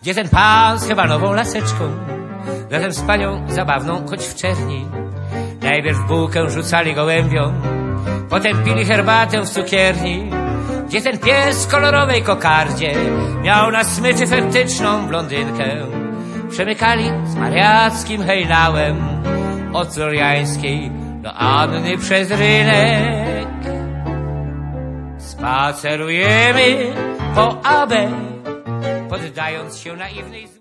Gdzie ten pan z chyba nową laseczką, razem z panią zabawną, choć w czerni. Najpierw bułkę rzucali gołębiom, potem pili herbatę w cukierni. Gdzie ten pies w kolorowej kokardzie miał na smyczy fetyczną blondynkę. Przemykali z mariackim hejnałem od Floriańskiej do Anny przez rynek. Spacerujemy po AB, poddając się naiwnej